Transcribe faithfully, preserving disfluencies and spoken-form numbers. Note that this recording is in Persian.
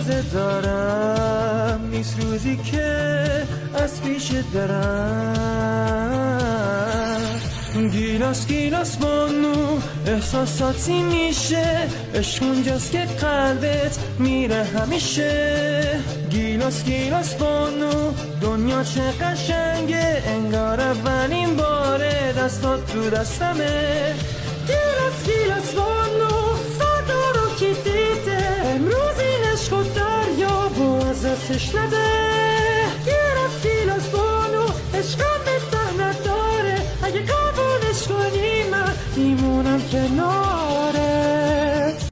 انتظار دارم، نیست روزی که از پیش درم. گیلاس گیلاس بانو احساساتی میشه، عشق اونجاست که قلبت میره همیشه. گیلاس گیلاس بانو دنیا چه قشنگه، انگار اولین باره دستات تو دستمه. گیلاس گیلاس بانو فردا رو کی دیده، امروز این عشق و دریا با از دستش نده. گیلاس گیلاس بانو عشقم